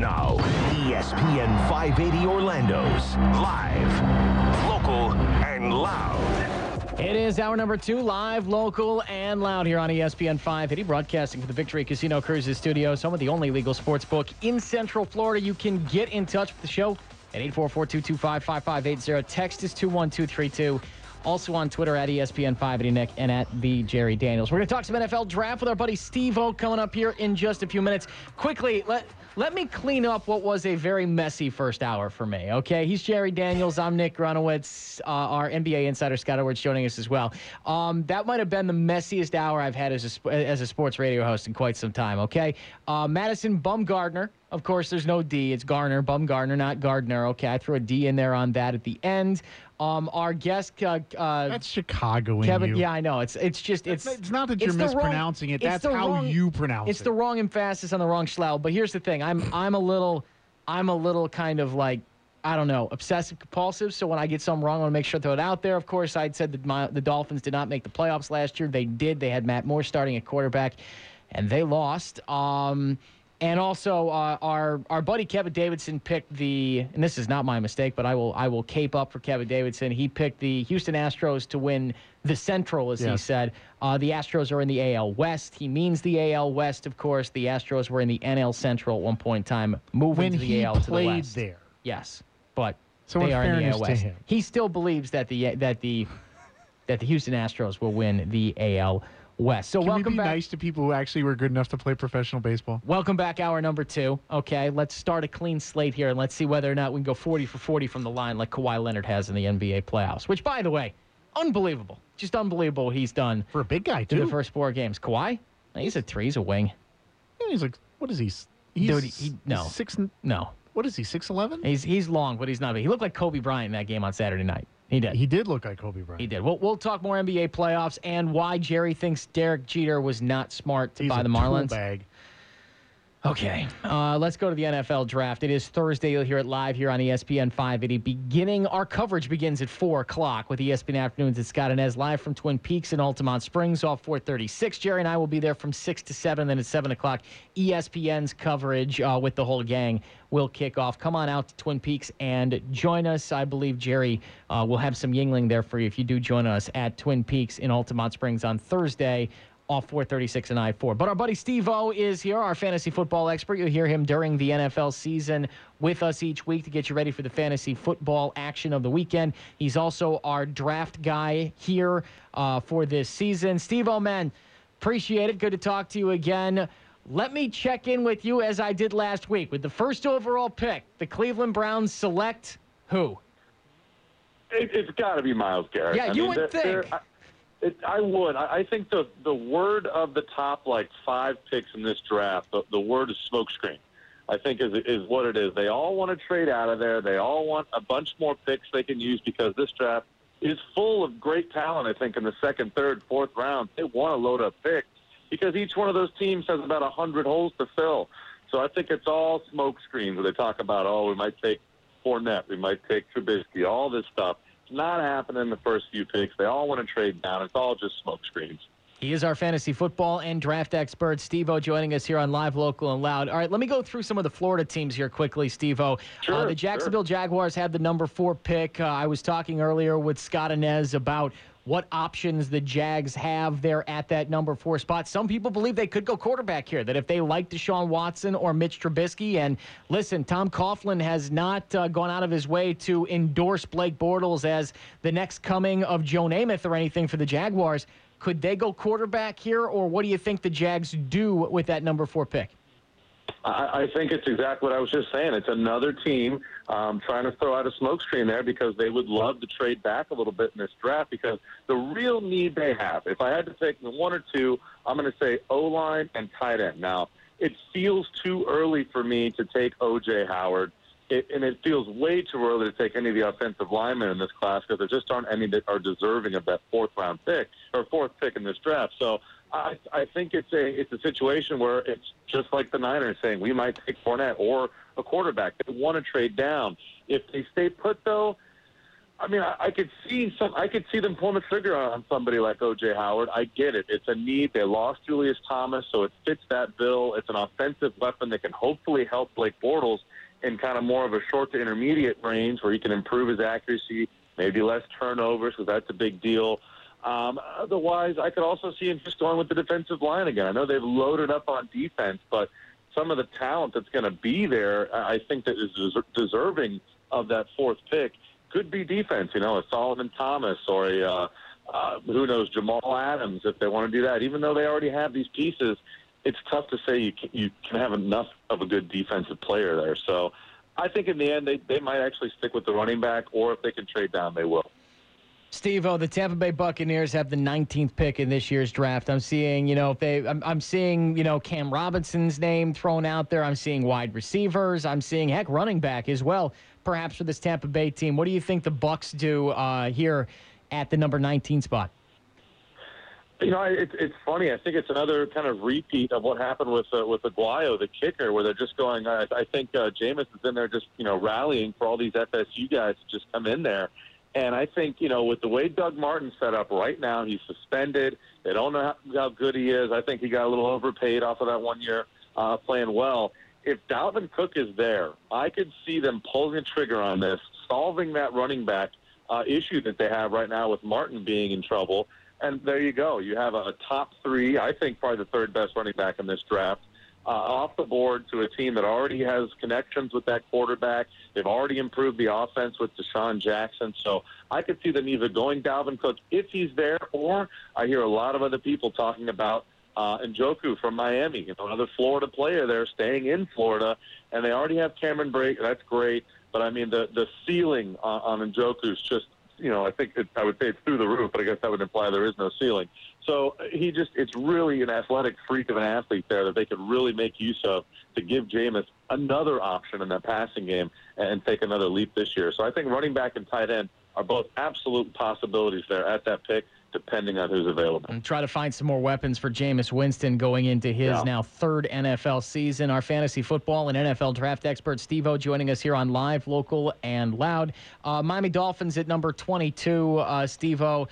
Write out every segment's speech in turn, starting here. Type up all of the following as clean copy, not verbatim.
Now, ESPN 580 Orlando's live, local, and loud. It is hour number 2, live, local, and loud here on ESPN 580, broadcasting from the Victory Casino Cruises Studios, home of the only legal sports book in Central Florida. You can get in touch with the show at 844-225-5580. Text is 21232. Also on Twitter at ESPN580Nick and at the Jerry Daniels. We're going to talk some NFL draft with our buddy Steve-O coming up here in just a few minutes. Quickly, let me clean up what was a very messy first hour for me, okay? He's Jerry Daniels. I'm Nick Grunowitz. Our NBA insider Scott Edwards joining us as well. That might have been the messiest hour I've had as a sports radio host in quite some time, okay? Madison Bumgarner. Of course, there's no D. It's Garner, Bumgarner, not Gardner. Okay, I threw a D in there on that at the end. Our guest, that's Chicago in Kevin. you. Yeah, I know. It's not that you're mispronouncing it. That's how you pronounce it. It's the wrong emphasis on the wrong schlel. But here's the thing. I'm a little kind of like, I don't know, obsessive compulsive. So when I get something wrong, I want to make sure to throw it out there. Of course, I'd said that the Dolphins did not make the playoffs last year. They did. They had Matt Moore starting at quarterback, and they lost. And also, our buddy Kevin Davidson picked and this is not my mistake, but I will cape up for Kevin Davidson. He picked the Houston Astros to win the Central, as he said. The Astros are in the AL West. He means the AL West, of course. The Astros were in the NL Central at one point in time, moving to the AL to the West. When he played there. Yes, but so they are in the fairness AL to West. him. He still believes that the Houston Astros will win the AL West. So Can welcome we be back. nice to people who actually were good enough to play professional baseball? Welcome back, hour number 2. Okay, let's start a clean slate here, and let's see whether or not we can go 40 for 40 from the line like Kawhi Leonard has in the NBA playoffs, which, by the way, unbelievable. Just unbelievable what he's done. For a big guy, too. Through the first 4 games. Kawhi? He's a 3. He's a wing. Yeah, he's like, what is he? No. 6. No. What is he, 6'11"? He's long, but he's not big. He looked like Kobe Bryant in that game on Saturday night. He did. He did look like Kobe Bryant. He did. We'll talk more NBA playoffs and why Jerry thinks Derek Jeter was not smart to buy the Marlins. He's a tool bag. Okay, let's go to the NFL draft. It is Thursday. You'll hear it live here on ESPN 580. Our coverage begins at 4 o'clock with ESPN Afternoons at Scott and Ez live from Twin Peaks in Altamont Springs off 436. Jerry and I will be there from 6 to 7. Then at 7 o'clock, ESPN's coverage with the whole gang will kick off. Come on out to Twin Peaks and join us. I believe Jerry will have some Yingling there for you if you do join us at Twin Peaks in Altamont Springs on Thursday off 436 and I-4. But our buddy Steve-O is here, our fantasy football expert. You'll hear him during the NFL season with us each week to get you ready for the fantasy football action of the weekend. He's also our draft guy here for this season. Steve-O, man, appreciate it. Good to talk to you again. Let me check in with you as I did last week. With the first overall pick, the Cleveland Browns select who? It's got to be Myles Garrett. Yeah, would think. I would. I think the word of the top, 5 picks in this draft, the word is smokescreen, I think is what it is. They all want to trade out of there. They all want a bunch more picks they can use because this draft is full of great talent, I think, in the second, third, fourth round. They want to load up picks because each one of those teams has about 100 holes to fill. So I think it's all smokescreens where they talk about, we might take Fournette, we might take Trubisky, all this stuff. It's not happening in the first few picks. They all want to trade down. It's all just smoke screens. He is our fantasy football and draft expert, Steve-O, joining us here on Live, Local, and Loud. All right, let me go through some of the Florida teams here quickly, Steve-O. Sure, the Jacksonville Jaguars have the number 4 pick. I was talking earlier with Scott Inez about what options the Jags have there at that number 4 spot. Some people believe they could go quarterback here, that if they like Deshaun Watson or Mitch Trubisky, and listen, Tom Coughlin has not gone out of his way to endorse Blake Bortles as the next coming of Joe Namath or anything for the Jaguars. Could they go quarterback here, or what do you think the Jags do with that number 4 pick? I think it's exactly what I was just saying. It's another team trying to throw out a smokescreen there because they would love to trade back a little bit in this draft because the real need they have, if I had to take 1 or 2, I'm going to say O-line and tight end. Now, it feels too early for me to take O.J. Howard, and it feels way too early to take any of the offensive linemen in this class because there just aren't any that are deserving of that 4th pick in this draft. So I think it's a situation where it's just like the Niners saying we might take Fournette or a quarterback. They want to trade down. If they stay put, though, I mean, I could see them pulling the trigger on somebody like O.J. Howard. I get it. It's a need. They lost Julius Thomas, so it fits that bill. It's an offensive weapon that can hopefully help Blake Bortles in kind of more of a short to intermediate range where he can improve his accuracy, maybe less turnovers, because that's a big deal. Otherwise, I could also see him just going with the defensive line again. I know they've loaded up on defense, but some of the talent that's going to be there, I think that is deserving of that fourth pick could be defense, a Solomon Thomas or who knows, Jamal Adams, if they want to do that. Even though they already have these pieces, it's tough to say you can have enough of a good defensive player there. So I think in the end they might actually stick with the running back, or if they can trade down, they will. Steve-O, the Tampa Bay Buccaneers have the 19th pick in this year's draft. I'm seeing, I'm seeing, Cam Robinson's name thrown out there. I'm seeing wide receivers. I'm seeing, heck, running back as well, perhaps for this Tampa Bay team. What do you think the Bucs do here at the number 19 spot? It's funny. I think it's another kind of repeat of what happened with Aguayo, the kicker, where they're just going. I think Jameis is in there just rallying for all these FSU guys to just come in there. And I think, with the way Doug Martin's set up right now, he's suspended. They don't know how good he is. I think he got a little overpaid off of that 1 year playing well. If Dalvin Cook is there, I could see them pulling the trigger on this, solving that running back issue that they have right now with Martin being in trouble. And there you go. You have a top three, I think probably the third best running back in this draft, off the board to a team that already has connections with that quarterback. They've already improved the offense with Deshaun Jackson. So I could see them either going Dalvin Cook if he's there, or I hear a lot of other people talking about Njoku from Miami, another Florida player there staying in Florida, and they already have Cameron Brate. That's great. But, I mean, the ceiling on Njoku is just, I think I would say it's through the roof, but I guess that would imply there is no ceiling. So it's really an athletic freak of an athlete there that they could really make use of to give Jameis another option in that passing game and take another leap this year. So I think running back and tight end are both absolute possibilities there at that pick, depending on who's available. And try to find some more weapons for Jameis Winston going into his now third NFL season. Our fantasy football and NFL draft expert Steve-O joining us here on Live, Local, and Loud. Miami Dolphins at number 22. Steve-O,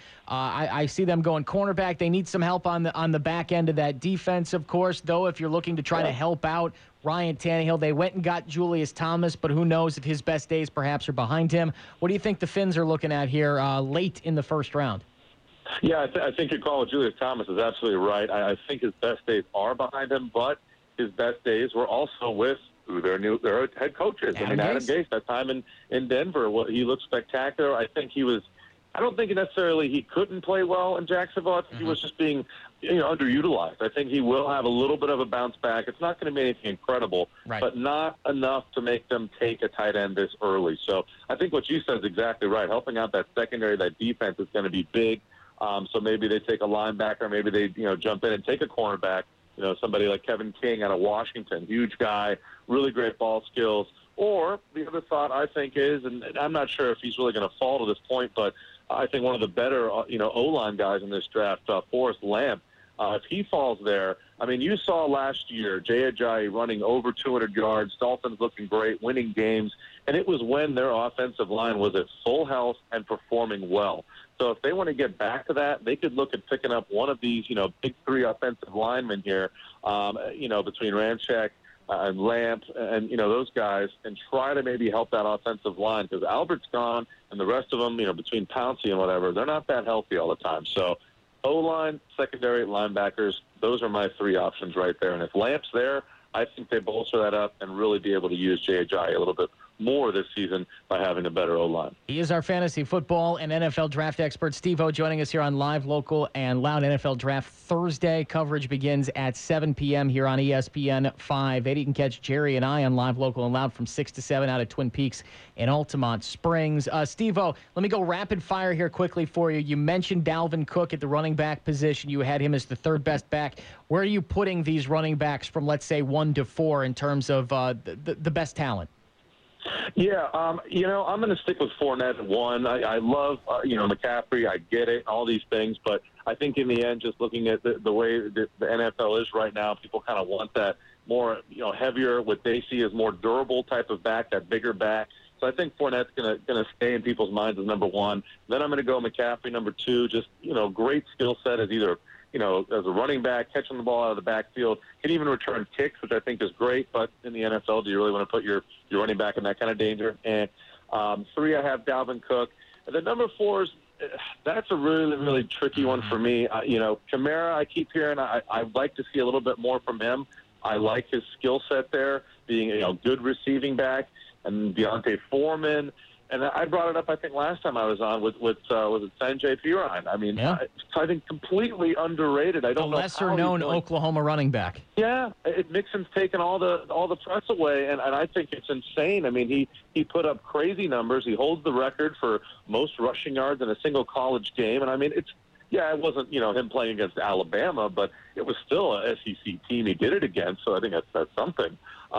I see them going cornerback. They need some help on the back end of that defense, of course, though, if you're looking to try to help out Ryan Tannehill. They went and got Julius Thomas, but who knows if his best days perhaps are behind him. What do you think the Fins are looking at here late in the first round? Yeah, I think your call with Julius Thomas is absolutely right. I think his best days are behind him, but his best days were also with their head coaches. Adam Gase, that time in Denver, he looked spectacular. I don't think necessarily he couldn't play well in Jacksonville. I think he was just being underutilized. I think he will have a little bit of a bounce back. It's not going to be anything incredible, but not enough to make them take a tight end this early. So I think what you said is exactly right. Helping out that secondary, that defense is going to be big. So maybe they take a linebacker, maybe they jump in and take a cornerback, somebody like Kevin King out of Washington, huge guy, really great ball skills. Or the other thought I think is, and I'm not sure if he's really going to fall to this point, but I think one of the better O-line guys in this draft, Forrest Lamp, if he falls there, I mean, you saw last year Jay Ajayi running over 200 yards, Dolphins looking great, winning games, and it was when their offensive line was at full health and performing well. So if they want to get back to that, they could look at picking up one of these, big three offensive linemen here, between Ramczyk and Lamp and, those guys, and try to maybe help that offensive line, because Albert's gone and the rest of them, between Pouncey and whatever, they're not that healthy all the time. So O-line, secondary, linebackers, those are my three options right there. And if Lamp's there, I think they bolster that up and really be able to use Jay Ajayi a little bit more this season by having a better O-line. He is our fantasy football and NFL draft expert, Steve-O, joining us here on Live, Local, and Loud. NFL Draft Thursday. Coverage begins at 7 p.m. here on ESPN 580. You can catch Jerry and I on Live, Local, and Loud from 6 to 7 out at Twin Peaks in Altamont Springs. Steve-O, let me go rapid fire here quickly for you. You mentioned Dalvin Cook at the running back position. You had him as the third best back. Where are you putting these running backs from, let's say, 1 to 4 in terms of the best talent? Yeah, I'm going to stick with Fournette at 1. I love, McCaffrey. I get it, all these things. But I think in the end, just looking at the way the NFL is right now, people kind of want that more, heavier, what they see as more durable type of back, that bigger back, So I think Fournette's gonna stay in people's minds as number one. Then I'm going to go McCaffrey number two. Just great skill set as either as a running back, catching the ball out of the backfield, can even return kicks, which I think is great. But in the NFL, do you really want to put your running back in that kind of danger? And three, I have Dalvin Cook. And then number four is that's a really, really tricky one for me. Kamara, I keep hearing I'd like to see a little bit more from him. I like his skill set there, being a good receiving back, and Deontay Foreman. And I brought it up, I think, last time I was on with was it Sanjay Perine? I mean, yeah. I think completely underrated. I don't know. The lesser-known Oklahoma running back. Yeah, Mixon's taken all the press away, and I think it's insane. I mean, he put up crazy numbers. He holds the record for most rushing yards in a single college game, and I mean, it wasn't him playing against Alabama, but it was still a SEC team he did it against. So I think that's something.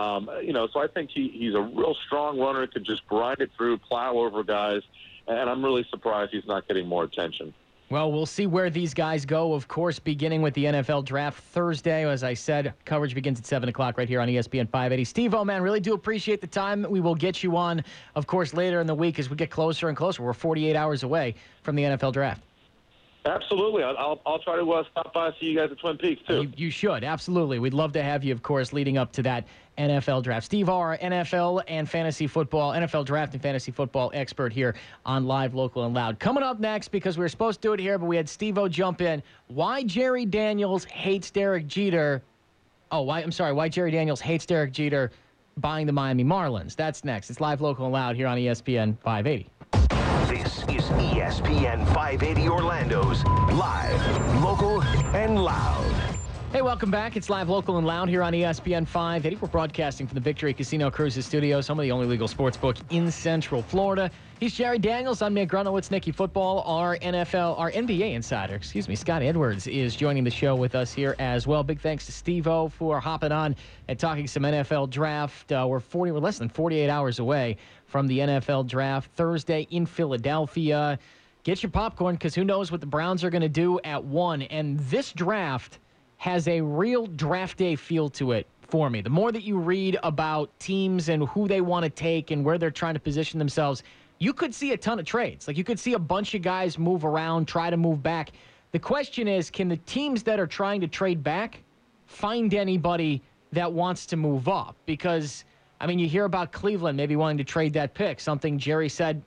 So I think he's a real strong runner, could just grind it through, plow over guys, and I'm really surprised he's not getting more attention. Well, we'll see where these guys go, of course, beginning with the NFL Draft Thursday. As I said, coverage begins at 7 o'clock right here on ESPN 580. Steve-O, man, really do appreciate the time. We will get you on, of course, later in the week as we get closer and closer. We're 48 hours away from the NFL Draft. Absolutely. I'll try to stop by and see you guys at Twin Peaks, too. You should. Absolutely. We'd love to have you, of course, leading up to that NFL Draft. Steve, our NFL and fantasy football, NFL Draft and fantasy football expert here on Live, Local, and Loud. Coming up next, because we were supposed to do it here, but we had Steve-O jump in, why Jerry Daniels hates Derek Jeter. Why Jerry Daniels hates Derek Jeter buying the Miami Marlins. That's next. It's Live, Local, and Loud here on ESPN 580. This is ESPN 580 Orlando's Live, Local, and Loud. Hey, welcome back. It's Live, Local, and Loud here on ESPN 580. We're broadcasting from the Victory Casino Cruises Studios, home of the only legal sports book in Central Florida. He's Jerry Daniels. I'm Nick Grunowitz, Nicky Football. Our NBA insider, Scott Edwards, is joining the show with us here as well. Big thanks to Steve-O for hopping on and talking some NFL draft. We're less than 48 hours away from the NFL draft Thursday in Philadelphia. Get your popcorn, because who knows what the Browns are going to do at 1. And this draft has a real draft day feel to it for me. The more that you read about teams and who they want to take and where they're trying to position themselves, you could see a ton of trades. Like, you could see a bunch of guys move around, try to move back. The question is, can the teams that are trying to trade back find anybody that wants to move up? Because, I mean, you hear about Cleveland maybe wanting to trade that pick, something Jerry said,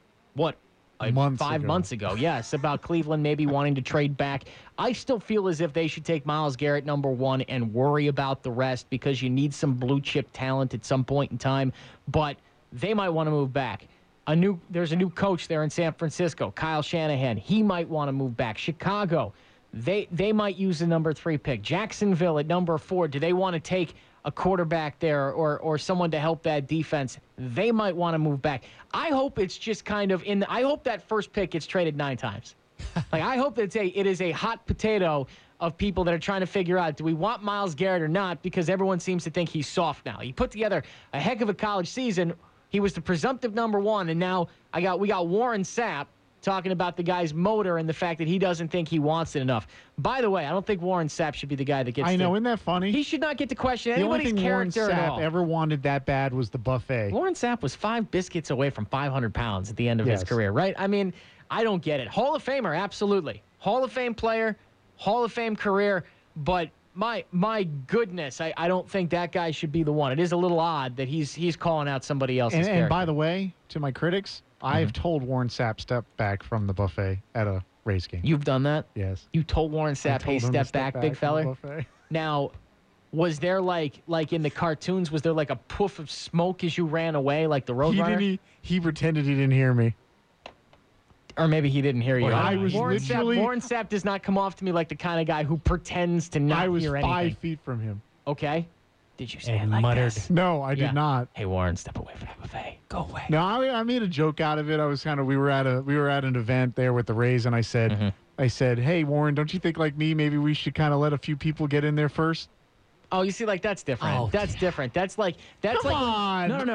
5 months ago. Yes, about Cleveland maybe wanting to trade back. I still feel as if they should take Myles Garrett number 1 and worry about the rest, because you need some blue chip talent at some point in time. But they might want to move back. There's a new coach there in San Francisco, Kyle Shanahan. He might want to move back. Chicago, they might use the number 3 pick. Jacksonville at number 4. Do they want to take a quarterback there or someone to help that defense? They might want to move back. I hope it's just kind of I hope that first pick gets traded 9 times. Like, I hope that it is a hot potato of people that are trying to figure out, do we want Myles Garrett or not? Because everyone seems to think he's soft now. He put together a heck of a college season. He was the presumptive number 1, and now we got Warren Sapp talking about the guy's motor and the fact that he doesn't think he wants it enough. By the way, I don't think Warren Sapp should be the guy that gets. I know, isn't that funny? He should not get to question anybody's character at all. The only thing Warren Sapp ever wanted that bad was the buffet. Warren Sapp was 5 biscuits away from 500 pounds at the end of his career, right? I mean, I don't get it. Hall of Famer, absolutely. Hall of Fame player, Hall of Fame career, but my goodness, I don't think that guy should be the one. It is a little odd that he's calling out somebody else's character. And by the way, to my critics, I've told Warren Sapp step back from the buffet at a race game. You've done that? Yes. You told Warren Sapp, hey, step back, big fella? Now, was there like in the cartoons, was there like a poof of smoke as you ran away, like the Roadrunner? He pretended he didn't hear me. Or maybe he didn't hear you. Warren Sapp does not come off to me like the kind of guy who pretends to not hear anything. I was 5 feet from him. Okay. Did you stand like this? No, I did not. Hey, Warren, step away from that buffet. Go away. No, I made a joke out of it. I was we were at an event there with the Rays, and I said, hey, Warren, don't you think like me, maybe we should kind of let a few people get in there first? Oh, you see, like, that's different. That's different. Come on.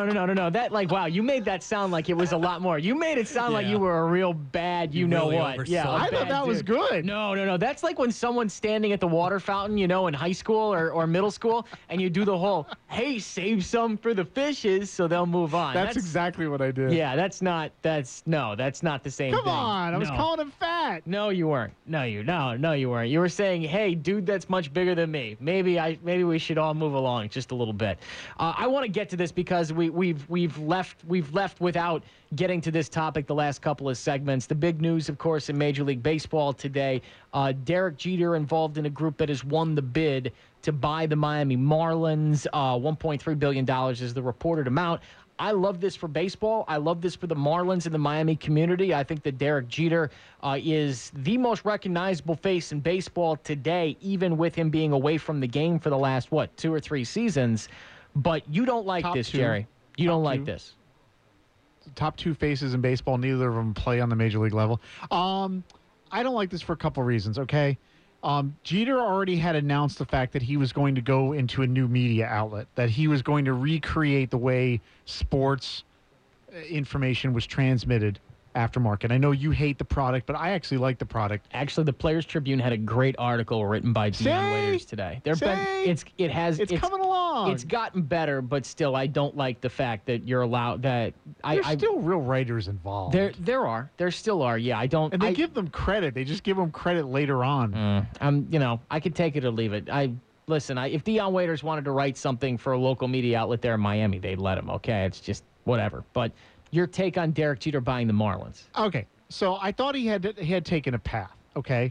No. That wow, you made that sound like it was a lot more. You made it sound like you were a real bad, you know really what? Yeah, I thought that was good. No. That's like when someone's standing at the water fountain, in high school or middle school, and you do the whole, hey, save some for the fishes so they'll move on. That's exactly what I did. Yeah, that's not the same thing. Come on, I was calling him fat. No, you weren't. No, you weren't. You were saying, "Hey, dude, that's much bigger than me. Maybe we should all move along just a little bit." I want to get to this because we've left without getting to this topic the last couple of segments. The big news, of course, in Major League Baseball today: Derek Jeter involved in a group that has won the bid to buy the Miami Marlins. $1.3 billion is the reported amount. I love this for baseball. I love this for the Marlins and the Miami community. I think that Derek Jeter is the most recognizable face in baseball today, even with him being away from the game for the last, 2 or 3 seasons. But you don't like this, Jerry. You don't like this. Top 2 faces in baseball. Neither of them play on the major league level. I don't like this for a couple reasons, okay? Jeter already had announced the fact that he was going to go into a new media outlet, that he was going to recreate the way sports information was transmitted aftermarket. I know you hate the product, but I actually like the product. Actually, the Players Tribune had a great article written by Deion Waiters today. It's coming along. It's gotten better, but still, I don't like the fact that you're allowed that. There's still real writers involved. There still are. Yeah, I don't. And they give them credit. They just give them credit later on. I could take it or leave it. Listen. If Deion Waiters wanted to write something for a local media outlet there in Miami, they'd let him. Okay, it's just whatever. But your take on Derek Jeter buying the Marlins? Okay, so I thought he had taken a path. Okay,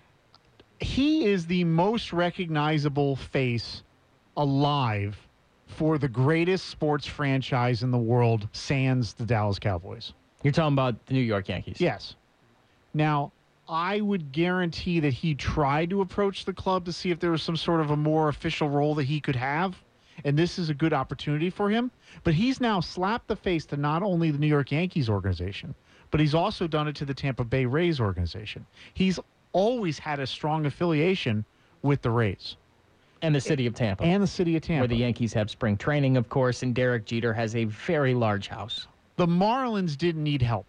he is the most recognizable face alive for the greatest sports franchise in the world, sans the Dallas Cowboys. You're talking about the New York Yankees? Yes. Now, I would guarantee that he tried to approach the club to see if there was some sort of a more official role that he could have. And this is a good opportunity for him. But he's now slapped the face to not only the New York Yankees organization, but he's also done it to the Tampa Bay Rays organization. He's always had a strong affiliation with the Rays. And the city of Tampa. And the city of Tampa. Where the Yankees have spring training, of course, and Derek Jeter has a very large house. The Marlins didn't need help.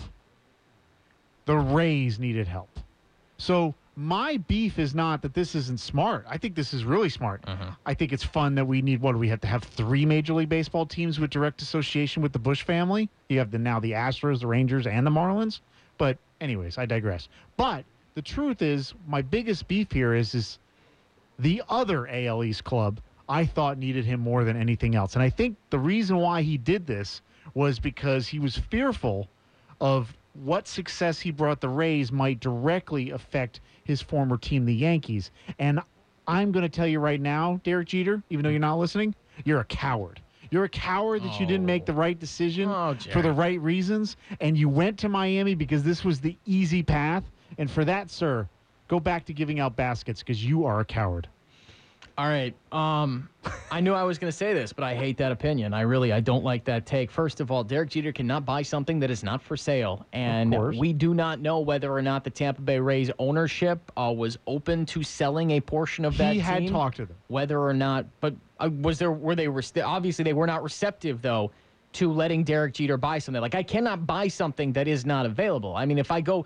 The Rays needed help. So my beef is not that this isn't smart. I think this is really smart. I think it's fun that we have to have 3 Major League Baseball teams with direct association with the Bush family. You have now the Astros, the Rangers, and the Marlins. But anyways, I digress. But the truth is, my biggest beef here is the other AL East club I thought needed him more than anything else. And I think the reason why he did this was because he was fearful of what success he brought the Rays might directly affect his former team, the Yankees. And I'm going to tell you right now, Derek Jeter, even though you're not listening, you're a coward. You're a coward that you didn't make the right decision for the right reasons, and you went to Miami because this was the easy path. And for that, sir, go back to giving out baskets because you are a coward. All right. I knew I was going to say this, but I hate that opinion. I don't like that take. First of all, Derek Jeter cannot buy something that is not for sale. And we do not know whether or not the Tampa Bay Rays ownership was open to selling a portion of that team. He had talked to them. Whether or not, but obviously they were not receptive, though, to letting Derek Jeter buy something. Like, I cannot buy something that is not available. I mean,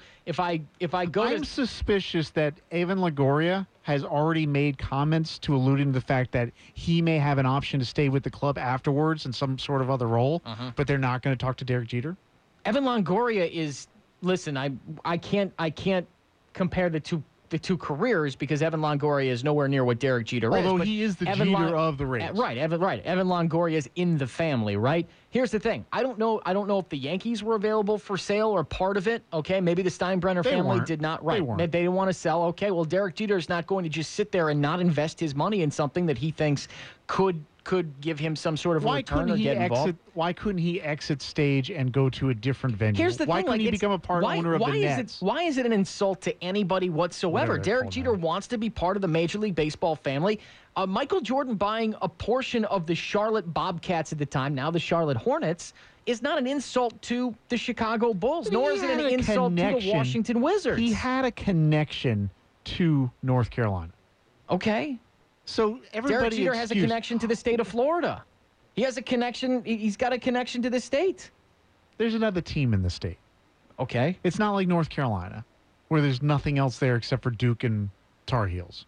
I'm suspicious that Evan Longoria has already made comments to alluding to the fact that he may have an option to stay with the club afterwards in some sort of other role, but they're not going to talk to Derek Jeter. Evan Longoria is, listen, I can't compare the two careers because Evan Longoria is nowhere near what Derek Jeter is. Although he is the Jeter of the Rays. Right. Evan Longoria is in the family, right? Here's the thing. I don't know if the Yankees were available for sale or part of it. Okay, maybe the Steinbrenner family did not. Right. They didn't want to sell. Okay, well, Derek Jeter is not going to just sit there and not invest his money in something that he thinks could give him some sort of return or get involved. Why couldn't he exit stage and go to a different venue? Here's the why thing. Couldn't he become a part owner of the Nets? Why is it an insult to anybody whatsoever? Derek Jeter wants to be part of the Major League Baseball family. Michael Jordan buying a portion of the Charlotte Bobcats at the time, now the Charlotte Hornets, is not an insult to the Chicago Bulls, nor is it an insult to the Washington Wizards. He had a connection to North Carolina. Okay. So everybody Derek Jeter has a connection to the state of Florida. He has a connection. He's got a connection to the state. There's another team in the state. Okay. It's not like North Carolina, where there's nothing else there except for Duke and Tar Heels.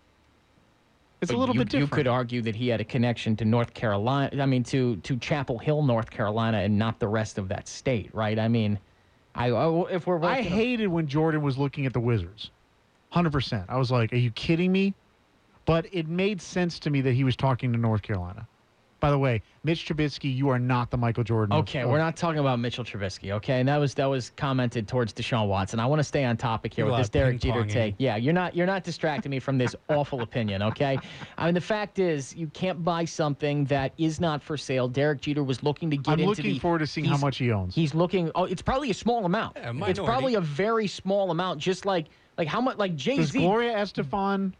It's But a little bit different. You could argue that he had a connection to North Carolina. I mean, to Chapel Hill, North Carolina, and not the rest of that state, right? I mean, if we're I hated when Jordan was looking at the Wizards. 100%. I was like, are you kidding me? But it made sense to me that he was talking to North Carolina. By the way, Mitch Trubisky, you are not the Michael Jordan. Okay, we're not talking about Mitchell Trubisky, okay? And that was commented towards Deshaun Watson. I want to stay on topic here with this Derek Jeter take. Yeah, you're not distracting me from this awful opinion, okay? I mean, the fact is, you can't buy something that is not for sale. Derek Jeter was looking to get I'm into looking forward to seeing how much he owns. He's looking. Oh, it's probably a small amount. Yeah, it's probably a very small amount. Just like how much? Like Jay-Z. Does Gloria Estefan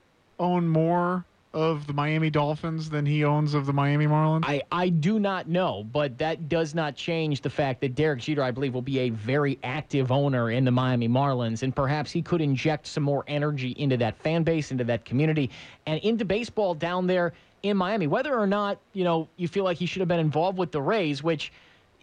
own more of the Miami Dolphins than he owns of the Miami Marlins? I do not know, but that does not change the fact that Derek Jeter, I believe, will be a very active owner in the Miami Marlins, and perhaps he could inject some more energy into that fan base, into that community, and into baseball down there in Miami. Whether or not, you feel like he should have been involved with the Rays, which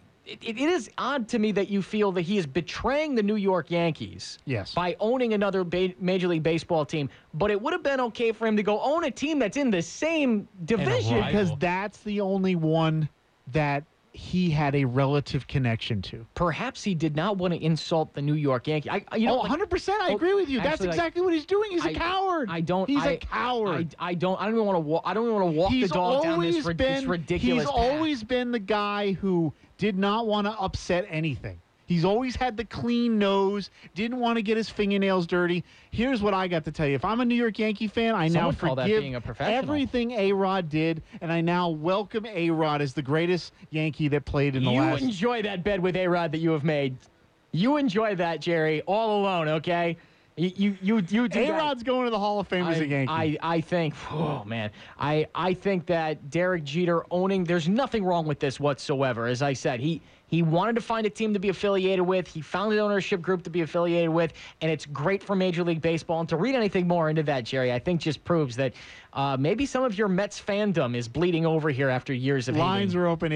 it is odd to me that you feel that he is betraying the New York Yankees by owning another Major League Baseball team. But it would have been okay for him to go own a team that's in the same division. Because that's the only one that he had a relative connection to. Perhaps he did not want to insult the New York Yankees. 100%. I agree with you. That's exactly what he's doing. He's a coward. He's a coward. I don't even want to walk the dog down this ridiculous He's always been the guy who did not want to upset anything. He's always had the clean nose, didn't want to get his fingernails dirty. Here's what I got to tell you. If I'm a New York Yankee fan, I now forgive everything A-Rod did, and I now welcome A-Rod as the greatest Yankee that played in the last... You enjoy that bed with A-Rod that you have made. You enjoy that, Jerry, all alone, okay? You do A-Rod's going to the Hall of Fame as a Yankee. I think, oh, man. I think that Derek Jeter owning, there's nothing wrong with this whatsoever. As I said, he wanted to find a team to be affiliated with. He found an ownership group to be affiliated with, and it's great for Major League Baseball. And to read anything more into that, Jerry, I think just proves that maybe some of your Mets fandom is bleeding over here after years of Lines are open,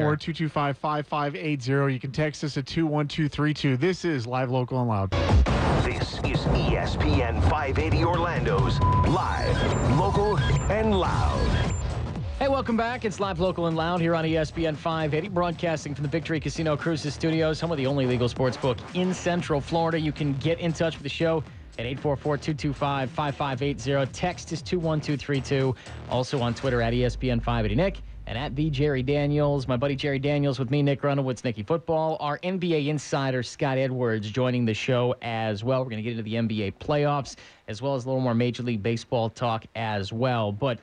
844-225-5580. You can text us at 21232. This is Live, Local, and Loud. This is ESPN 580 Orlando's Live, Local, and Loud. Hey, welcome back. It's Live, Local, and Loud here on ESPN 580, broadcasting from the Victory Casino Cruises Studios, home of the only legal sports book in Central Florida. You can get in touch with the show at 844-225-5580. Text is 21232. Also on Twitter at ESPN 580 Nick and at the Jerry Daniels. My buddy Jerry Daniels with me, Nick Runowitz, Nicky Football. Our NBA insider, Scott Edwards, joining the show as well. We're going to get into the NBA playoffs as well as a little more Major League Baseball talk as well. But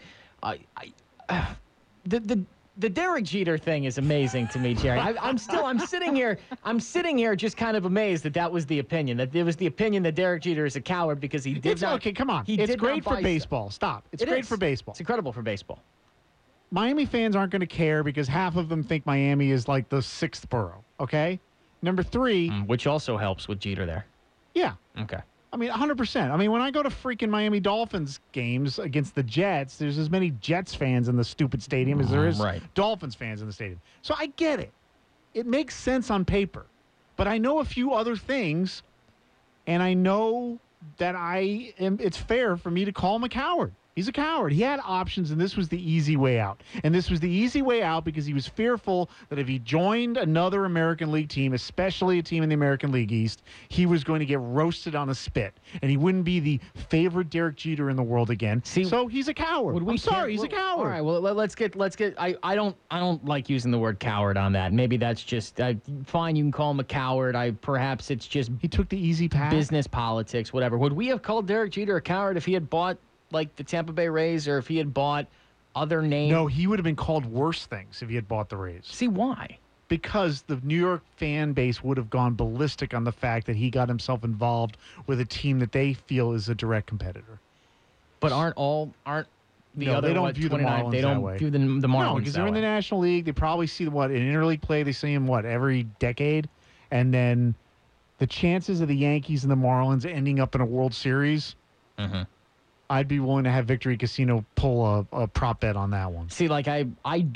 the Derek Jeter thing is amazing to me, Jerry. I'm sitting here just kind of amazed that was the opinion. That it was the opinion that Derek Jeter is a coward because he did not. Okay, come on. It's great for baseball. Stop. It's great for baseball. It's incredible for baseball. Miami fans aren't going to care because half of them think Miami is like the sixth borough, okay? Number three. Which also helps with Jeter there. Yeah. Okay. I mean, 100%. I mean, when I go to freaking Miami Dolphins games against the Jets, there's as many Jets fans in the stupid stadium as there is Dolphins fans in the stadium. So I get it. It makes sense on paper. But I know a few other things, and I know that it's fair for me to call him a coward. He's a coward. He had options, and this was the easy way out. And this was the easy way out because he was fearful that if he joined another American League team, especially a team in the American League East, he was going to get roasted on a spit, and he wouldn't be the favorite Derek Jeter in the world again. So he's a coward. I'm sorry, he's a coward. All right, well, let's get. I don't like using the word coward on that. Maybe that's just fine. You can call him a coward. Perhaps it's just he took the easy path. Business politics, whatever. Would we have called Derek Jeter a coward if he had bought like the Tampa Bay Rays, or if he had bought other names? No, he would have been called worse things if he had bought the Rays. See, why? Because the New York fan base would have gone ballistic on the fact that he got himself involved with a team that they feel is a direct competitor. But aren't the other, they don't view the Marlins they don't that way. view the Marlins No, because they're in the National League. They probably see in interleague play. They see him every decade, and then the chances of the Yankees and the Marlins ending up in a World Series. Mm-hmm. I'd be willing to have Victory Casino pull a prop bet on that one. See, I don't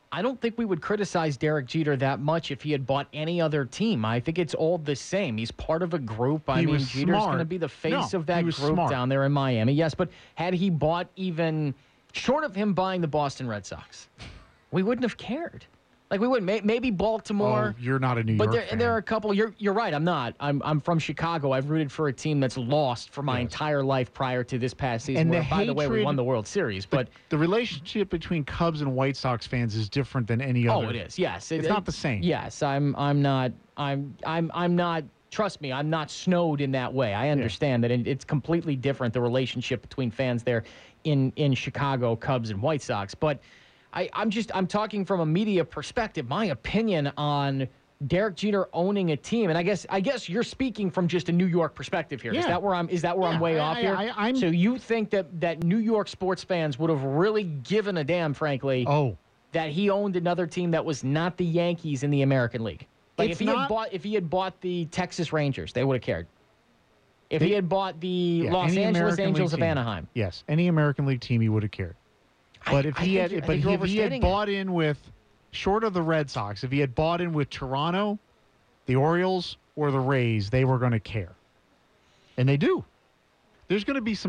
I don't think we would criticize Derek Jeter that much if he had bought any other team. I think it's all the same. He's part of a group. I mean, Jeter's going to be the face of that group down there in Miami. Yes, but had he bought even short of him buying the Boston Red Sox, we wouldn't have cared. Like we wouldn't. Maybe Baltimore. Oh, you're not a New York fan. But there are a couple. You're right. I'm not. I'm from Chicago. I've rooted for a team that's lost for my entire life prior to this past season. And where, by the way, we won the World Series. But the relationship between Cubs and White Sox fans is different than any other. Oh, it is. Yes, it's not the same. Yes, I'm not. Trust me, I'm not snowed in that way. I understand that it's completely different, the relationship between fans there in Chicago, Cubs and White Sox. But I'm talking from a media perspective. My opinion on Derek Jeter owning a team, and I guess you're speaking from just a New York perspective here. Yeah. Is that where I'm way off here? So you think that New York sports fans would have really given a damn, frankly, that he owned another team that was not the Yankees in the American League? Like if he had bought the Texas Rangers, they would have cared. If he had bought the Los Angeles Angels of Anaheim, yes, any American League team, he would have cared. But if he had bought in with, short of the Red Sox, if he had bought in with Toronto, the Orioles, or the Rays, they were going to care, and they do. There's going to be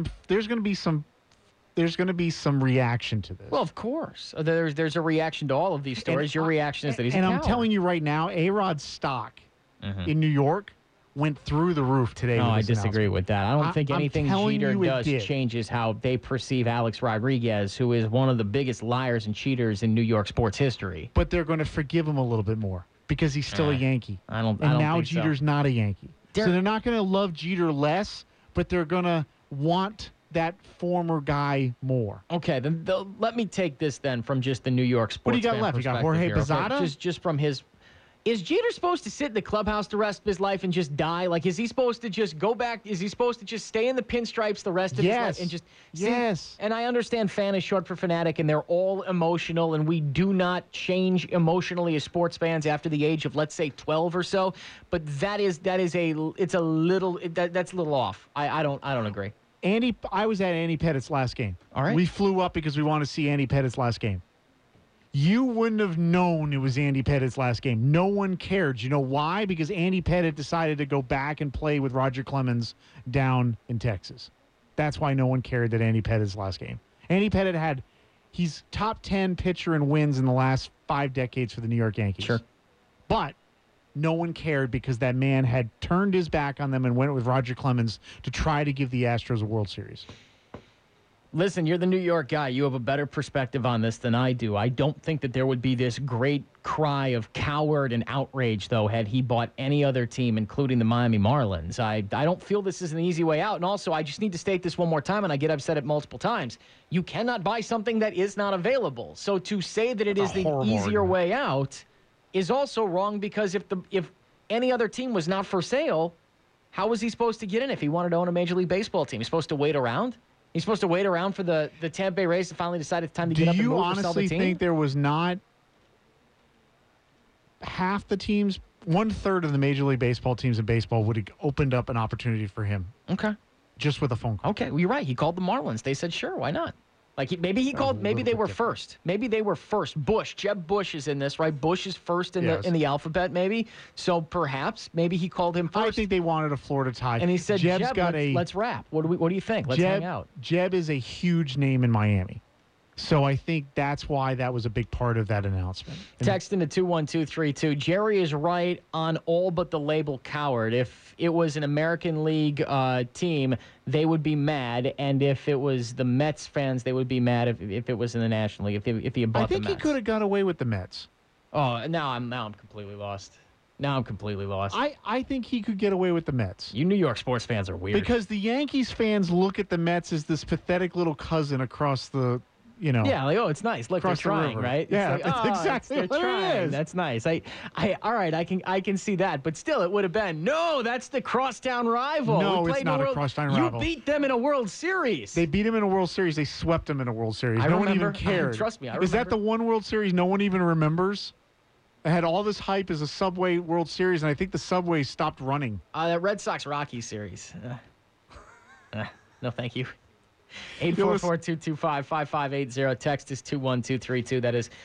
some reaction to this. Well, of course, there's a reaction to all of these stories. Your reaction is that he's a coward. I'm telling you right now, A-Rod's stock in New York went through the roof today. No, I disagree with that. I don't think anything Jeter does changes how they perceive Alex Rodriguez, who is one of the biggest liars and cheaters in New York sports history. But they're going to forgive him a little bit more because he's still a Yankee. Now Jeter's not a Yankee. So they're not going to love Jeter less, but they're going to want that former guy more. Okay, then let me take this then from just the New York sports. What do you got left? You got Jorge Posada? Okay? Just from his. Is Jeter supposed to sit in the clubhouse the rest of his life and just die? Like, is he supposed to just go back? Is he supposed to just stay in the pinstripes the rest of his life and just? Yes. And I understand fan is short for fanatic, and they're all emotional, and we do not change emotionally as sports fans after the age of, let's say, 12 or so. But that's a little off. I don't agree. I was at Andy Pettit's last game. All right. We flew up because we want to see Andy Pettit's last game. You wouldn't have known it was Andy Pettit's last game. No one cared. You know why? Because Andy Pettitte decided to go back and play with Roger Clemens down in Texas. That's why no one cared that Andy Pettit's last game. Andy Pettitte he's top 10 pitcher in wins in the last 5 decades for the New York Yankees. Sure. But no one cared because that man had turned his back on them and went with Roger Clemens to try to give the Astros a World Series. Listen, you're the New York guy. You have a better perspective on this than I do. I don't think that there would be this great cry of coward and outrage, though, had he bought any other team, including the Miami Marlins. I don't feel this is an easy way out. And also, I just need to state this one more time, and I've said it multiple times. You cannot buy something that is not available. So to say that it is the easier way out is also wrong, because if any other team was not for sale, how was he supposed to get in if he wanted to own a Major League Baseball team? He's supposed to wait around? He's supposed to wait around for the Tampa Bay Rays to finally decide it's time to get up and move or sell the team? Do you honestly think there was not half the teams, 1/3 of the Major League Baseball teams in baseball would have opened up an opportunity for him? Okay. Just with a phone call. Okay, well, you're right. He called the Marlins. They said, sure, why not? Like maybe they were first. Maybe they were first. Jeb Bush is in this, right? Bush is first in the alphabet, maybe. So perhaps maybe he called him first. I think they wanted a Florida tie. And he said, Jeb, let's wrap. What do you think? Let's hang out. Jeb is a huge name in Miami. So I think that's why that was a big part of that announcement. Text into 21232. Jerry is right on all but the label coward. If it was an American League team, they would be mad. And if it was the Mets fans, they would be mad if it was in the National League, if he had bought the Mets. I think he could have got away with the Mets. Oh, now I'm completely lost. I think he could get away with the Mets. You New York sports fans are weird. Because the Yankees fans look at the Mets as this pathetic little cousin across the... Yeah, like, oh, it's nice. Look, they're trying, right? Yeah, that's exactly what it is. That's nice. All right, I can see that, but still, it would have been that's the crosstown rival. No, it's not a crosstown rival. You beat them in a World Series. They beat him in a World Series. They swept them in a World Series. No one even cared. Trust me, I remember. Is that the one World Series no one even remembers? It had all this hype as a Subway World Series, and I think the Subway stopped running. The Red Sox Rockies series. No, thank you. 844-225-5580. Text is 21232. That is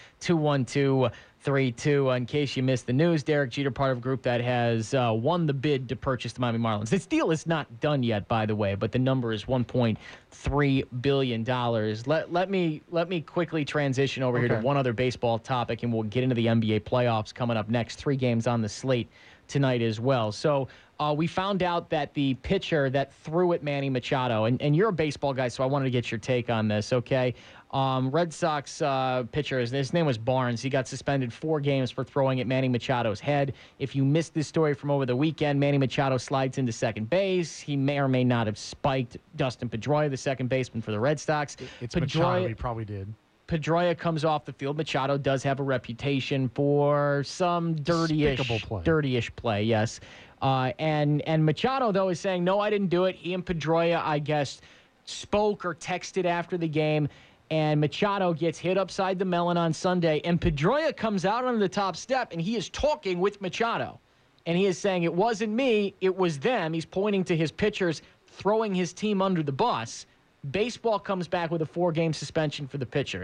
21232. In case you missed the news, Derek Jeter, part of a group that has won the bid to purchase the Miami Marlins. This deal is not done yet, by the way, but the number is $1.3 billion. Let me quickly transition over here to one other baseball topic, and we'll get into the NBA playoffs coming up next. 3 games on the slate tonight as well. So we found out that the pitcher that threw at Manny Machado, and you're a baseball guy, so I wanted to get your take on this, okay? Red Sox pitcher, his name was Barnes. He got suspended 4 games for throwing at Manny Machado's head. If you missed this story from over the weekend, Manny Machado slides into second base. He may or may not have spiked Dustin Pedroia, the second baseman for the Red Sox. It's Machado, he probably did. Pedroia comes off the field. Machado does have a reputation for some dirty-ish play, yes. And Machado, though, is saying, no, I didn't do it. He and Pedroia, I guess, spoke or texted after the game, and Machado gets hit upside the melon on Sunday, and Pedroia comes out on the top step, and he is talking with Machado. And he is saying, it wasn't me, it was them. He's pointing to his pitchers throwing his team under the bus. Baseball comes back with a 4-game suspension for the pitcher.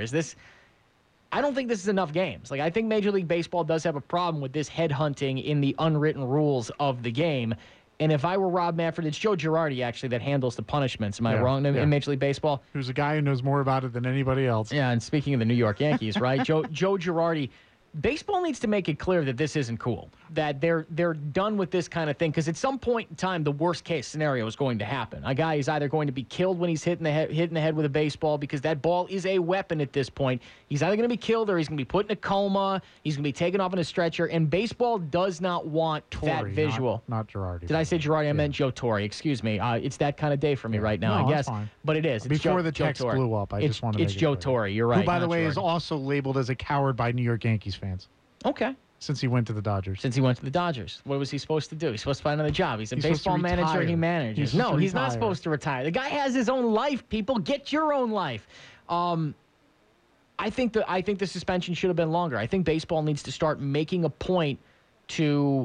I don't think this is enough games. Like, I think Major League Baseball does have a problem with this headhunting in the unwritten rules of the game. And if I were Rob Manfred, it's Joe Girardi, actually, that handles the punishments. Am I wrong in Major League Baseball? Who's a guy who knows more about it than anybody else. Yeah, and speaking of the New York Yankees, right? Joe Girardi. Baseball needs to make it clear that this isn't cool, that they're done with this kind of thing, because at some point in time, the worst-case scenario is going to happen. A guy is either going to be killed when he's hit in the head with a baseball, because that ball is a weapon at this point. He's either going to be killed or he's going to be put in a coma. He's going to be taken off in a stretcher, and baseball does not want that visual. Not Girardi. Did I say Girardi? I meant Joe Torre. Excuse me. It's that kind of day for me right now, I guess. Fine. But it is. Before the text blew up, I just wanted to make It's Joe Torre. You're right. Who, by the way, is also labeled as a coward by New York Yankees fans. Okay. Since he went to the Dodgers. What was he supposed to do? He's supposed to find another job. He's a baseball manager. He manages. No, he's not supposed to retire. The guy has his own life, people. Get your own life. I think the suspension should have been longer. I think baseball needs to start making a point to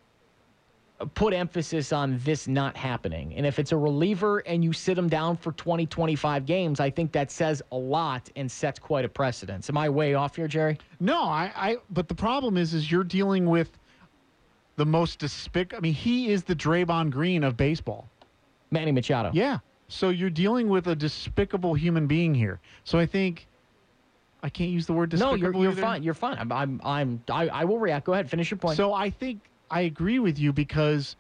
put emphasis on this not happening. And if it's a reliever and you sit him down for 20, 25 games, I think that says a lot and sets quite a precedence. Am I way off here, Jerry? No, but the problem is you're dealing with the most despicable. I mean, he is the Draymond Green of baseball. Manny Machado. Yeah. So you're dealing with a despicable human being here. So I think I can't use the word despicable. No, you're fine. You're fine. I will react. Go ahead. Finish your point. So I think I agree with you because,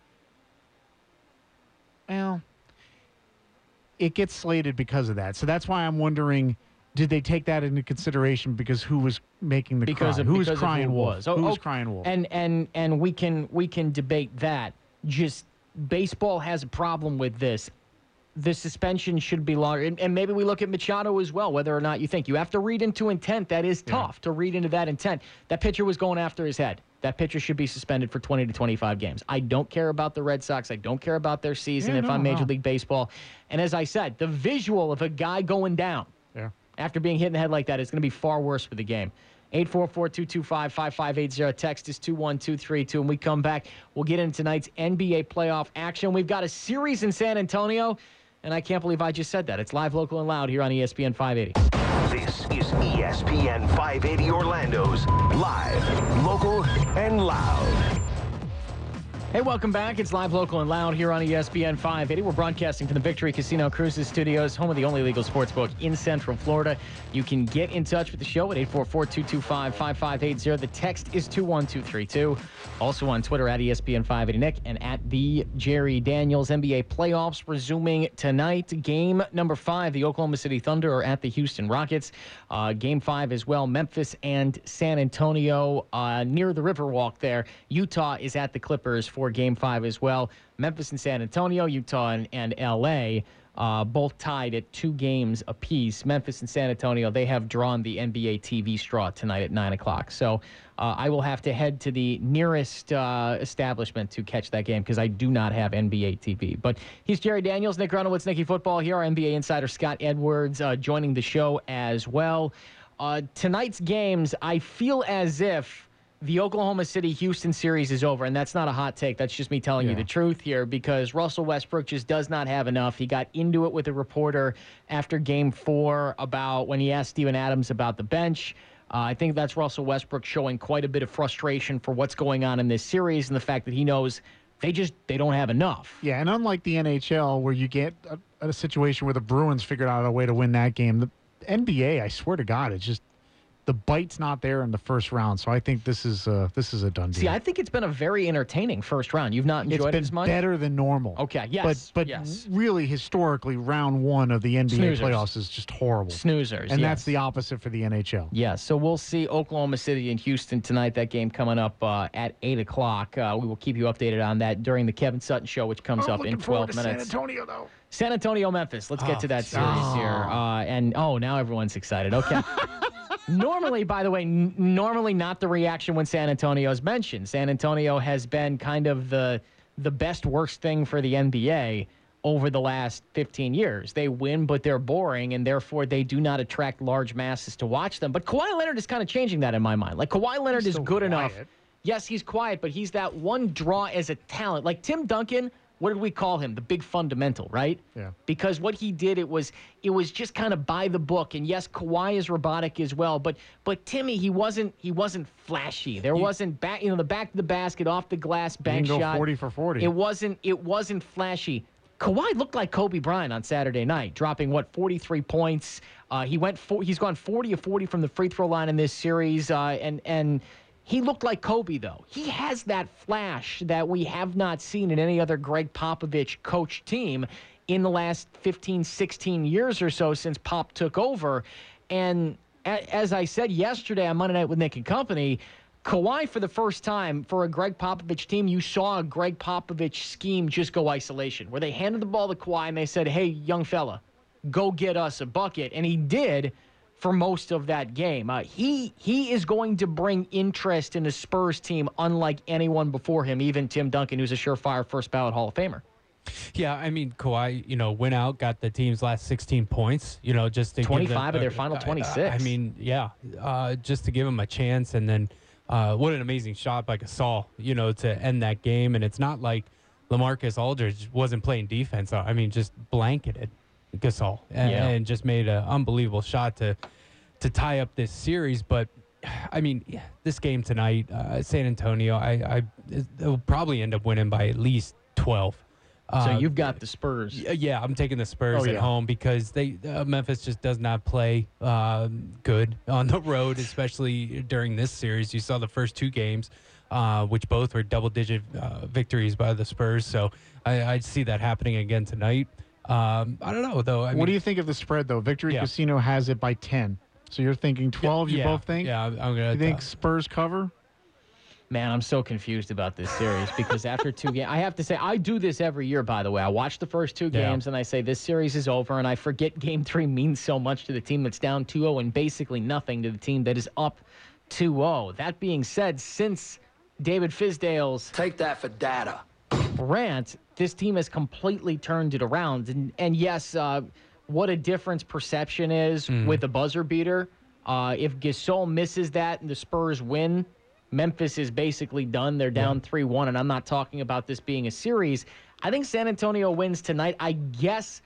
well, it gets slated because of that. So that's why I'm wondering, did they take that into consideration because who was making the cry? Who was crying wolf? Who was crying wolf? And we can debate that. Just baseball has a problem with this. The suspension should be longer. And maybe we look at Machado as well, whether or not you think. You have to read into intent. That is tough to read into that intent. That pitcher was going after his head. That pitcher should be suspended for 20 to 25 games. I don't care about the Red Sox. I don't care about their season I'm Major League Baseball. And as I said, the visual of a guy going down after being hit in the head like that is going to be far worse for the game. 844-225-5580. Text is 21232. When we come back, we'll get into tonight's NBA playoff action. We've got a series in San Antonio, and I can't believe I just said that. It's live, local, and loud here on ESPN 580. This is ESPN 580 Orlando's live, local, and loud. Hey, welcome back. It's live, local, and loud here on ESPN 580. We're broadcasting from the Victory Casino Cruises Studios, home of the only legal sportsbook in Central Florida. You can get in touch with the show at 844-225-5580. The text is 21232. Also on Twitter at ESPN 580 Nick and at the Jerry Daniels. NBA playoffs resuming tonight. Game number 5, the Oklahoma City Thunder are at the Houston Rockets. Game 5 as well, Memphis and San Antonio near the Riverwalk there. Utah is at the Clippers for Game 5 as well. Memphis and San Antonio, Utah and L.A. Both tied at 2 games apiece. Memphis and San Antonio, they have drawn the NBA TV straw tonight at 9 o'clock. So I will have to head to the nearest establishment to catch that game because I do not have NBA TV. But he's Jerry Daniels, Nick Grunowitz, Nicky Football here. Our NBA insider Scott Edwards joining the show as well. Tonight's games, I feel as if the Oklahoma City-Houston series is over, and that's not a hot take. That's just me telling you the truth here, because Russell Westbrook just does not have enough. He got into it with a reporter after Game 4 about when he asked Steven Adams about the bench. I think that's Russell Westbrook showing quite a bit of frustration for what's going on in this series and the fact that he knows they don't have enough. Yeah, and unlike the NHL where you get a situation where the Bruins figured out a way to win that game, the NBA, I swear to God, it's just the bite's not there in the first round. So I think this is a done deal. See, I think it's been a very entertaining first round. You've not enjoyed it as much? It's been better than normal. Okay, yes. But yes. really, historically, round 1 of the NBA playoffs is just horrible. Snoozers, and that's the opposite for the NHL. Yeah, so we'll see Oklahoma City and Houston tonight. That game coming up at 8 o'clock. We will keep you updated on that during the Kevin Sutton Show, which comes up in 12 minutes. San Antonio, though. San Antonio, Memphis. Let's get to that series here. Now everyone's excited. Okay. Normally, by the way, normally not the reaction when San Antonio is mentioned. San Antonio has been kind of the best worst thing for the NBA over the last 15 years. They win, but they're boring, and therefore they do not attract large masses to watch them. But Kawhi Leonard is kind of changing that in my mind. Like, Kawhi Leonard is good enough. Yes, he's quiet, but he's that one draw as a talent. Like Tim Duncan, what did we call him? The big fundamental, right? Yeah. Because what he did, it was just kind of by the book. And yes, Kawhi is robotic as well, but Timmy, he wasn't flashy. There wasn't the back to the basket, off the glass bank shot. 40 for 40. It wasn't flashy. Kawhi looked like Kobe Bryant on Saturday night, dropping 43 points. He's gone 40 of 40 from the free throw line in this series, and he looked like Kobe, though. He has that flash that we have not seen in any other Greg Popovich coach team in the last 15, 16 years or so since Pop took over. And as I said yesterday on Monday Night with Nick and Company, Kawhi, for the first time for a Greg Popovich team, you saw a Greg Popovich scheme just go isolation, where they handed the ball to Kawhi and they said, hey, young fella, go get us a bucket. And he did for most of that game. He is going to bring interest in the Spurs team unlike anyone before him, even Tim Duncan, who's a surefire first ballot Hall of Famer. Yeah, I mean, Kawhi, went out, got the team's last 16 points, just to 25 give them, of their final 26. I mean, yeah, just to give him a chance. And then what an amazing shot by Gasol, to end that game. And it's not like LaMarcus Aldridge wasn't playing defense. I mean, just blanketed Gasol and just made an unbelievable shot to tie up this series. But I mean, this game tonight, San Antonio, they'll probably end up winning by at least 12. So you've got the Spurs. Yeah, I'm taking the Spurs at home because Memphis just does not play good on the road, especially during this series. You saw the first 2 games, which both were double-digit victories by the Spurs. So I see that happening again tonight. I don't know, though. What do you think of the spread, though? Victory Casino has it by 10. So you're thinking 12, you both think? Yeah, I'm going to. You think Spurs cover? Man, I'm so confused about this series because after 2 games, I have to say, I do this every year, by the way. I watch the first 2 games and I say this series is over, and I forget Game 3 means so much to the team that's down 2-0 and basically nothing to the team that is up 2-0. That being said, since David Fizdale's take that for data rant, this team has completely turned it around. And yes, what a difference perception is with a buzzer beater. If Gasol misses that and the Spurs win, Memphis is basically done. They're down 3-1, and I'm not talking about this being a series. I think San Antonio wins tonight. I guess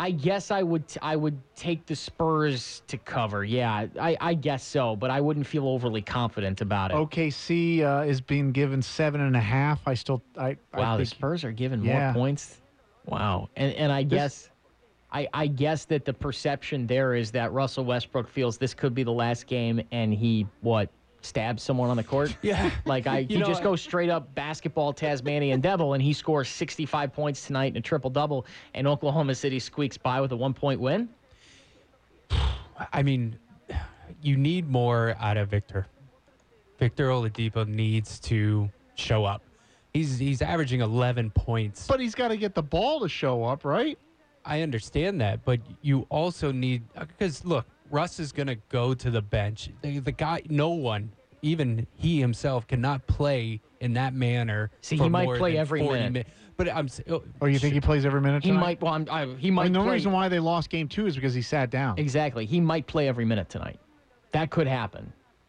I would take the Spurs to cover. Yeah, I guess so, but I wouldn't feel overly confident about it. OKC is being given 7.5. The Spurs are given more points. Wow, and I guess that the perception there is that Russell Westbrook feels this could be the last game, and he stabs someone on the court. Yeah. He just goes straight up basketball Tasmanian Devil, and he scores 65 points tonight in a triple-double, and Oklahoma City squeaks by with a 1-point win? I mean, you need more out of Victor. Victor Oladipo needs to show up. He's averaging 11 points. But he's got to get the ball to show up, right? I understand that, but you also need – because, look, Russ is going to go to the bench. The guy, no one, even he himself, cannot play in that manner. See, he might play every minute. But you think he plays every minute tonight? He might. Well, he might. The only play. reason why they lost Game 2 is because he sat down. Exactly. He might play every minute tonight. That could happen.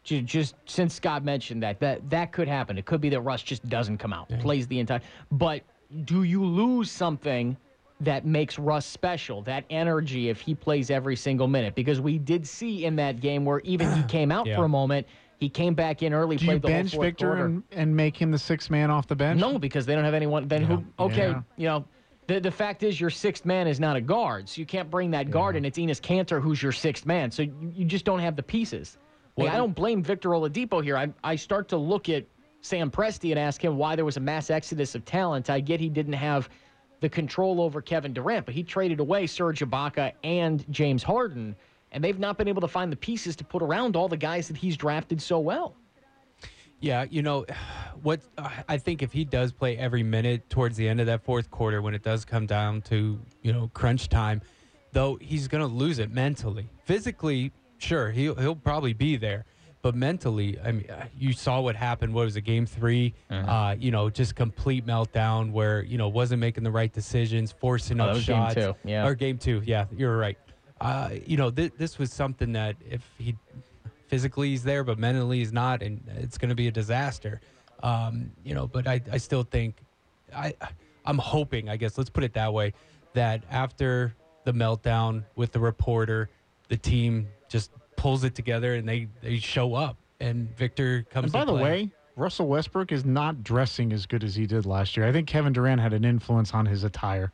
Just since Scott mentioned that could happen. It could be that Russ just doesn't come out, plays the entire. But do you lose something that makes Russ special, that energy, if he plays every single minute? Because we did see in that game where even he came out for a moment, he came back in early, Do you played the whole bench fourth Victor quarter. and make him the sixth man off the bench? No, because they don't have anyone. Then who? Okay, the fact is your sixth man is not a guard, so you can't bring that guard in. It's Enes Kanter who's your sixth man, so you just don't have the pieces. Like, I don't blame Victor Oladipo here. I start to look at Sam Presti and ask him why there was a mass exodus of talent. I get he didn't have the control over Kevin Durant, but he traded away Serge Ibaka and James Harden, and they've not been able to find the pieces to put around all the guys that he's drafted so well. Yeah, what I think if he does play every minute towards the end of that fourth quarter, when it does come down to, crunch time, though he's going to lose it mentally. Physically, sure, he'll probably be there. But mentally, I mean, you saw what happened. What was it, Game 3? Just complete meltdown where, wasn't making the right decisions, forcing up shots. Game 2, yeah. Or Game 2, yeah, you're right. This was something that if he physically he's there, but mentally he's not, and it's going to be a disaster. But I still think, I'm hoping, I guess, let's put it that way, that after the meltdown with the reporter, the team just pulls it together and they show up and Victor comes and by the way, Russell Westbrook is not dressing as good as he did last year. I think Kevin Durant had an influence on his attire.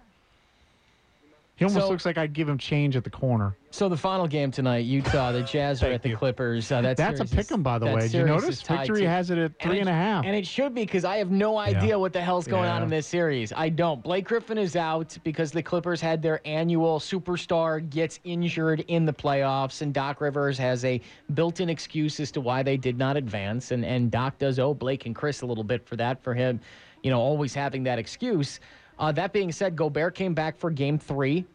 He almost looks like I'd give him change at the corner. So the final game tonight, Utah, the Jazz are at the Clippers. That's a pick 'em, by the way. Did you notice? Victory has it at 3.5. And it should be, because I have no idea what the hell's going on in this series. I don't. Blake Griffin is out because the Clippers had their annual superstar gets injured in the playoffs, and Doc Rivers has a built-in excuse as to why they did not advance. And Doc does owe Blake and Chris a little bit for that, for him, always having that excuse. That being said, Gobert came back for Game 4,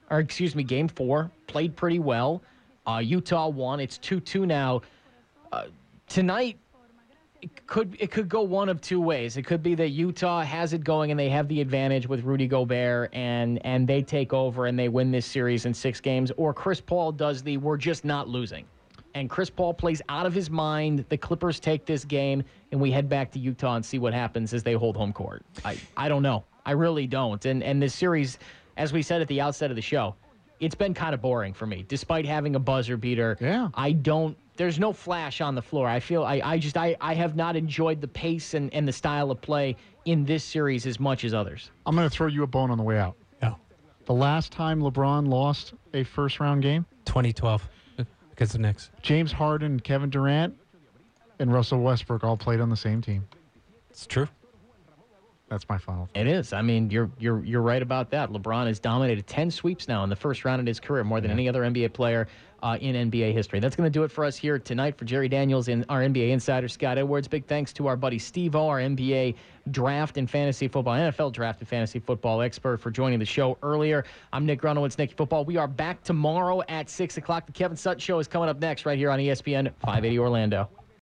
played pretty well. Utah won. It's 2-2 now. Tonight, it could go one of two ways. It could be that Utah has it going and they have the advantage with Rudy Gobert and they take over and they win this series in 6 games, or Chris Paul does the we're just not losing. And Chris Paul plays out of his mind. The Clippers take this game, and we head back to Utah and see what happens as they hold home court. I don't know. I really don't. And this series, as we said at the outset of the show, it's been kind of boring for me. Despite having a buzzer beater, there's no flash on the floor. I feel I have not enjoyed the pace and the style of play in this series as much as others. I'm going to throw you a bone on the way out. Yeah. The last time LeBron lost a first-round game? 2012 against the Knicks. James Harden, Kevin Durant, and Russell Westbrook all played on the same team. It's true. That's my final thought. It is. I mean, you're right about that. LeBron has dominated 10 sweeps now in the first round of his career, more than any other NBA player in NBA history. That's going to do it for us here tonight. For Jerry Daniels and our NBA insider, Scott Edwards, big thanks to our buddy Steve-O, our NBA draft and fantasy football, NFL draft and fantasy football expert, for joining the show earlier. I'm Nick Grunowitz, Nicky Football. We are back tomorrow at 6 o'clock. The Kevin Sutton Show is coming up next right here on ESPN 580 Orlando.